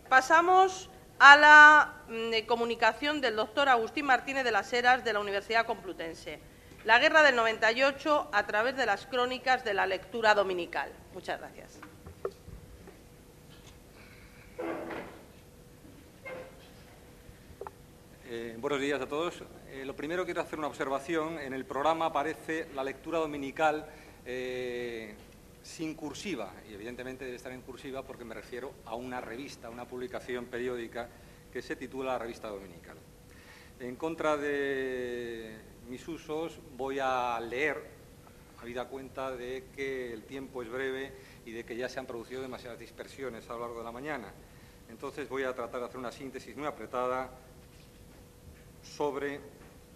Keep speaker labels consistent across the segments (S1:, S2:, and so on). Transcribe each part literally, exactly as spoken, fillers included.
S1: Pasamos a la mm, comunicación del doctor Agustín Martínez de las Heras, de la Universidad Complutense. La guerra del noventa y ocho a través de las crónicas de la lectura dominical. Muchas gracias.
S2: Eh, buenos días a todos. Eh, lo primero, quiero hacer una observación. En el programa aparece la lectura dominical eh, sin cursiva, y evidentemente debe estar en cursiva porque me refiero a una revista, una publicación periódica que se titula La Revista Dominical. En contra de mis usos, voy a leer, habida cuenta de que el tiempo es breve y de que ya se han producido demasiadas dispersiones a lo largo de la mañana. Entonces voy a tratar de hacer una síntesis muy apretada sobre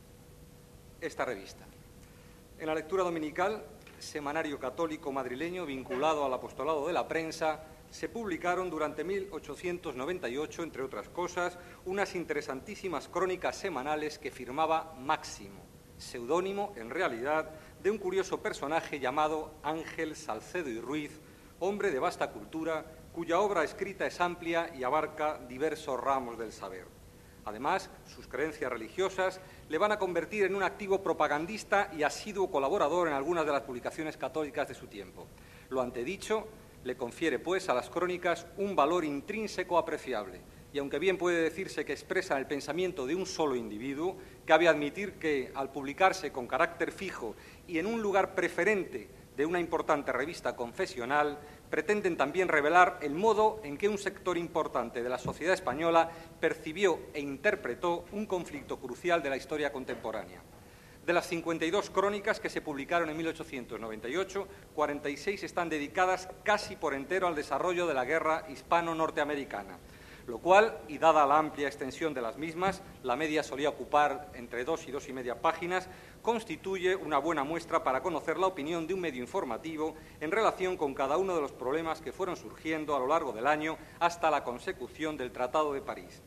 S2: esta revista. En la lectura dominical, semanario católico madrileño vinculado al apostolado de la prensa, se publicaron durante mil ochocientos noventa y ocho, entre otras cosas, unas interesantísimas crónicas semanales que firmaba Máximo, seudónimo, en realidad, de un curioso personaje llamado Ángel Salcedo y Ruiz, hombre de vasta cultura, cuya obra escrita es amplia y abarca diversos ramos del saber. Además, sus creencias religiosas le van a convertir en un activo propagandista y asiduo colaborador en algunas de las publicaciones católicas de su tiempo. Lo antedicho le confiere, pues, a las crónicas un valor intrínseco apreciable, y aunque bien puede decirse que expresan el pensamiento de un solo individuo, cabe admitir que, al publicarse con carácter fijo y en un lugar preferente de una importante revista confesional, pretenden también revelar el modo en que un sector importante de la sociedad española percibió e interpretó un conflicto crucial de la historia contemporánea. De las cincuenta y dos crónicas que se publicaron en mil ochocientos noventa y ocho, cuarenta y seis están dedicadas casi por entero al desarrollo de la guerra hispano-norteamericana, lo cual, y dada la amplia extensión de las mismas, la media solía ocupar entre dos y dos y media páginas, constituye una buena muestra para conocer la opinión de un medio informativo en relación con cada uno de los problemas que fueron surgiendo a lo largo del año hasta la consecución del Tratado de París.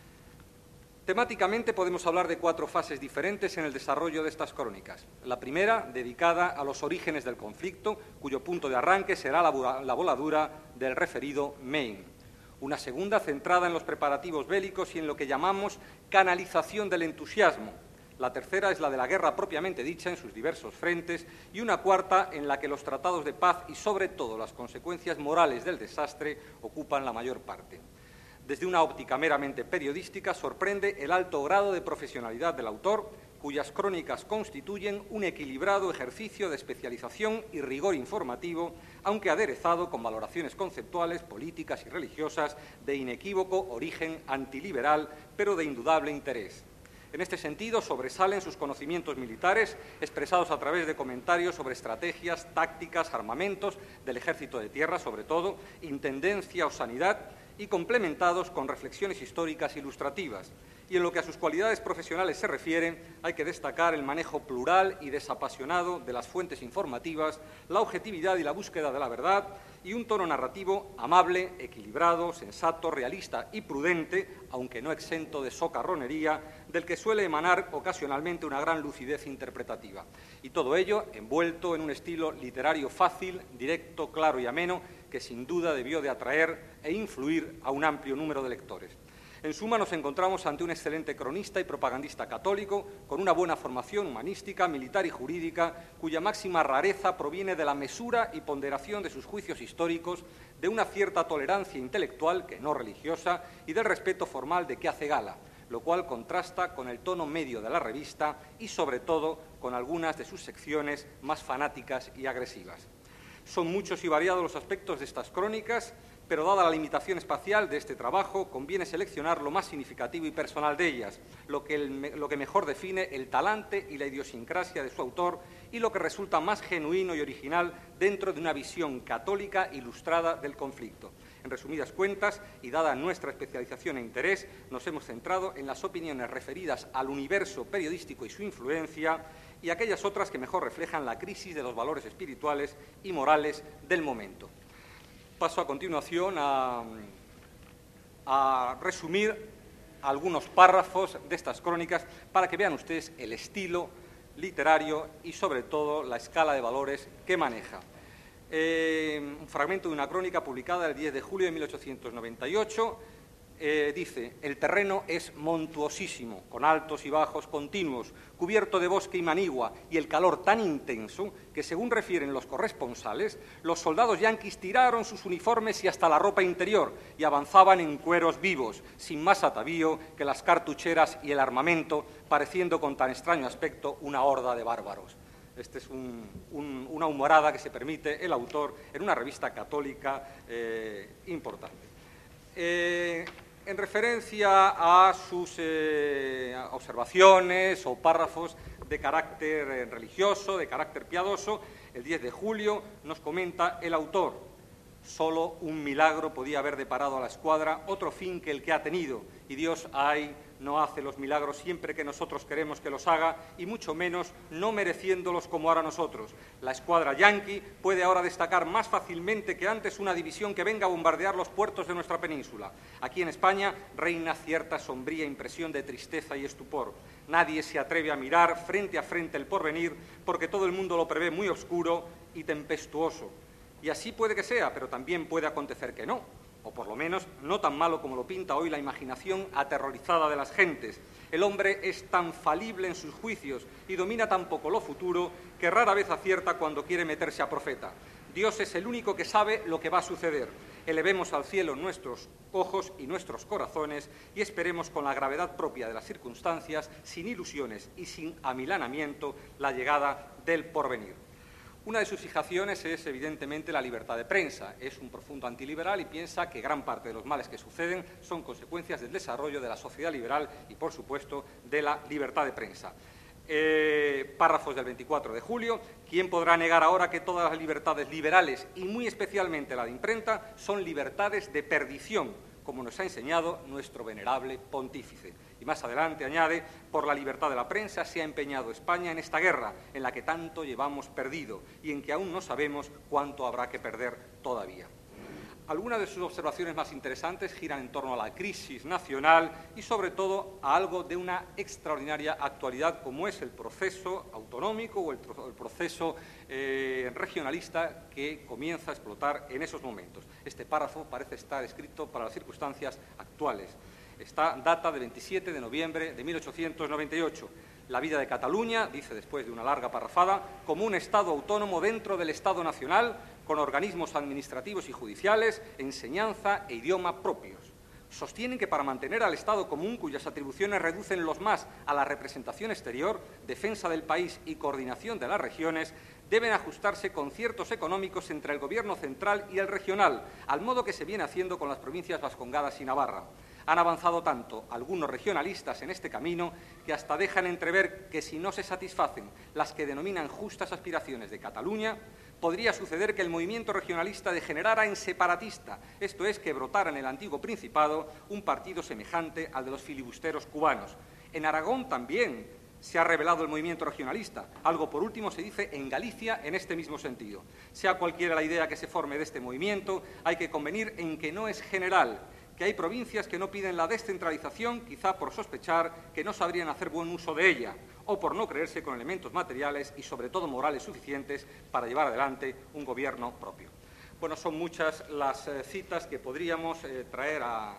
S2: Temáticamente podemos hablar de cuatro fases diferentes en el desarrollo de estas crónicas. La primera, dedicada a los orígenes del conflicto, cuyo punto de arranque será la, la voladura del referido Maine. Una segunda, centrada en los preparativos bélicos y en lo que llamamos canalización del entusiasmo. La tercera es la de la guerra propiamente dicha en sus diversos frentes, y una cuarta en la que los tratados de paz y, sobre todo, las consecuencias morales del desastre ocupan la mayor parte. Desde una óptica meramente periodística, sorprende el alto grado de profesionalidad del autor, cuyas crónicas constituyen un equilibrado ejercicio de especialización y rigor informativo, aunque aderezado con valoraciones conceptuales, políticas y religiosas de inequívoco origen antiliberal, pero de indudable interés. En este sentido, sobresalen sus conocimientos militares, expresados a través de comentarios sobre estrategias, tácticas, armamentos del ejército de tierra, sobre todo, intendencia o sanidad, y complementados con reflexiones históricas ilustrativas. Y en lo que a sus cualidades profesionales se refiere, hay que destacar el manejo plural y desapasionado de las fuentes informativas, la objetividad y la búsqueda de la verdad, y un tono narrativo amable, equilibrado, sensato, realista y prudente, aunque no exento de socarronería, del que suele emanar ocasionalmente una gran lucidez interpretativa. Y todo ello envuelto en un estilo literario fácil, directo, claro y ameno, que sin duda debió de atraer e influir a un amplio número de lectores. En suma, nos encontramos ante un excelente cronista y propagandista católico, con una buena formación humanística, militar y jurídica, cuya máxima rareza proviene de la mesura y ponderación de sus juicios históricos, de una cierta tolerancia intelectual, que no religiosa, y del respeto formal de que hace gala, lo cual contrasta con el tono medio de la revista y, sobre todo, con algunas de sus secciones más fanáticas y agresivas. Son muchos y variados los aspectos de estas crónicas, pero dada la limitación espacial de este trabajo, conviene seleccionar lo más significativo y personal de ellas, lo que, el, lo que mejor define el talante y la idiosincrasia de su autor y lo que resulta más genuino y original dentro de una visión católica ilustrada del conflicto. En resumidas cuentas, y dada nuestra especialización e interés, nos hemos centrado en las opiniones referidas al universo periodístico y su influencia, y aquellas otras que mejor reflejan la crisis de los valores espirituales y morales del momento. Paso a continuación a, a resumir algunos párrafos de estas crónicas para que vean ustedes el estilo literario y, sobre todo, la escala de valores que maneja. Eh, un fragmento de una crónica publicada el diez de julio de mil ochocientos noventa y ocho, Eh, dice, el terreno es montuosísimo, con altos y bajos continuos, cubierto de bosque y manigua, y el calor tan intenso que, según refieren los corresponsales, los soldados yanquis tiraron sus uniformes y hasta la ropa interior y avanzaban en cueros vivos, sin más atavío que las cartucheras y el armamento, pareciendo con tan extraño aspecto una horda de bárbaros. Esta es un, un, una humorada que se permite el autor en una revista católica eh, importante. Eh, En referencia a sus eh, observaciones o párrafos de carácter eh, religioso, de carácter piadoso, el diez de julio nos comenta el autor: solo un milagro podía haber deparado a la escuadra otro fin que el que ha tenido, y Dios hay no hace los milagros siempre que nosotros queremos que los haga, y mucho menos no mereciéndolos como ahora nosotros. La escuadra yanqui puede ahora destacar más fácilmente que antes una división que venga a bombardear los puertos de nuestra península. Aquí en España reina cierta sombría impresión de tristeza y estupor. Nadie se atreve a mirar frente a frente el porvenir, porque todo el mundo lo prevé muy oscuro y tempestuoso. Y así puede que sea, pero también puede acontecer que no, o por lo menos no tan malo como lo pinta hoy la imaginación aterrorizada de las gentes. El hombre es tan falible en sus juicios y domina tan poco lo futuro que rara vez acierta cuando quiere meterse a profeta. Dios es el único que sabe lo que va a suceder. Elevemos al cielo nuestros ojos y nuestros corazones y esperemos con la gravedad propia de las circunstancias, sin ilusiones y sin amilanamiento, la llegada del porvenir. Una de sus fijaciones es, evidentemente, la libertad de prensa. Es un profundo antiliberal y piensa que gran parte de los males que suceden son consecuencias del desarrollo de la sociedad liberal y, por supuesto, de la libertad de prensa. Eh, párrafos del veinticuatro de julio. ¿Quién podrá negar ahora que todas las libertades liberales, y muy especialmente la de imprenta, son libertades de perdición, como nos ha enseñado nuestro venerable pontífice? Y más adelante añade: por la libertad de la prensa se ha empeñado España en esta guerra, en la que tanto llevamos perdido y en que aún no sabemos cuánto habrá que perder todavía. Algunas de sus observaciones más interesantes giran en torno a la crisis nacional y, sobre todo, a algo de una extraordinaria actualidad, como es el proceso autonómico o el, el proceso eh, regionalista que comienza a explotar en esos momentos. Este párrafo parece estar escrito para las circunstancias actuales. Esta data de veintisiete de noviembre de mil ochocientos noventa y ocho. La vida de Cataluña, dice después de una larga parrafada, como un Estado autónomo dentro del Estado nacional, con organismos administrativos y judiciales, enseñanza e idioma propios. Sostienen que para mantener al Estado común, cuyas atribuciones reducen los más a la representación exterior, defensa del país y coordinación de las regiones, deben ajustarse conciertos económicos entre el Gobierno central y el regional, al modo que se viene haciendo con las provincias vascongadas y Navarra. Han avanzado tanto algunos regionalistas en este camino que hasta dejan entrever que si no se satisfacen las que denominan justas aspiraciones de Cataluña, podría suceder que el movimiento regionalista degenerara en separatista, esto es, que brotara en el antiguo Principado un partido semejante al de los filibusteros cubanos. En Aragón también se ha revelado el movimiento regionalista. Algo, por último, se dice en Galicia en este mismo sentido. Sea cualquiera la idea que se forme de este movimiento, hay que convenir en que no es general, que hay provincias que no piden la descentralización, quizá por sospechar que no sabrían hacer buen uso de ella, o por no creerse con elementos materiales y, sobre todo, morales suficientes para llevar adelante un gobierno propio. Bueno, son muchas las eh, citas que podríamos eh, traer a, a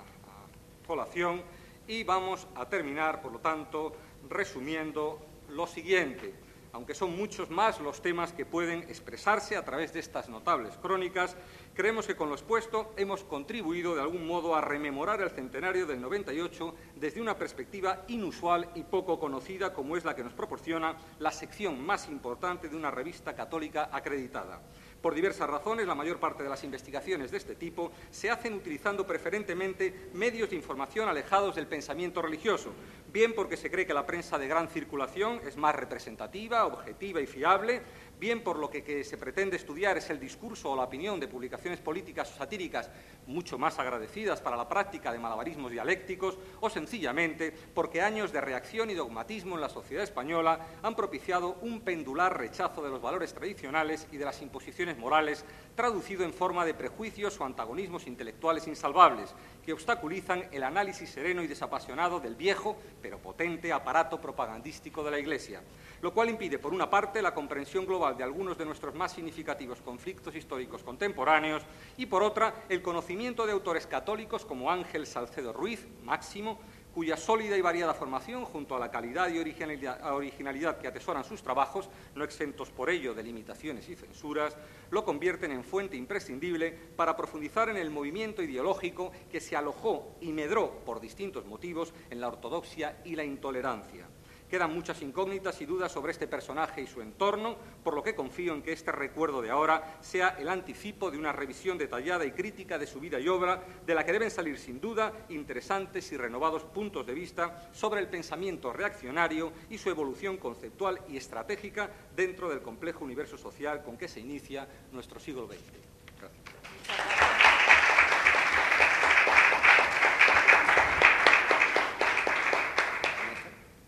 S2: colación y vamos a terminar, por lo tanto, resumiendo lo siguiente. Aunque son muchos más los temas que pueden expresarse a través de estas notables crónicas, creemos que con lo expuesto hemos contribuido de algún modo a rememorar el centenario del noventa y ocho desde una perspectiva inusual y poco conocida, como es la que nos proporciona la sección más importante de una revista católica acreditada. Por diversas razones, la mayor parte de las investigaciones de este tipo se hacen utilizando preferentemente medios de información alejados del pensamiento religioso, bien porque se cree que la prensa de gran circulación es más representativa, objetiva y fiable, bien por lo que, que se pretende estudiar es el discurso o la opinión de publicaciones políticas o satíricas mucho más agradecidas para la práctica de malabarismos dialécticos, o sencillamente porque años de reacción y dogmatismo en la sociedad española han propiciado un pendular rechazo de los valores tradicionales y de las imposiciones morales, traducido en forma de prejuicios o antagonismos intelectuales insalvables, que obstaculizan el análisis sereno y desapasionado del viejo, pero potente, aparato propagandístico de la Iglesia, lo cual impide, por una parte, la comprensión global de algunos de nuestros más significativos conflictos históricos contemporáneos y, por otra, el conocimiento reconocimiento de autores católicos como Ángel Salcedo Ruiz, Máximo, cuya sólida y variada formación, junto a la calidad y originalidad, originalidad que atesoran sus trabajos, no exentos por ello de limitaciones y censuras, lo convierten en fuente imprescindible para profundizar en el movimiento ideológico que se alojó y medró por distintos motivos en la ortodoxia y la intolerancia. Quedan muchas incógnitas y dudas sobre este personaje y su entorno, por lo que confío en que este recuerdo de ahora sea el anticipo de una revisión detallada y crítica de su vida y obra, de la que deben salir sin duda interesantes y renovados puntos de vista sobre el pensamiento reaccionario y su evolución conceptual y estratégica dentro del complejo universo social con que se inicia nuestro siglo veinte.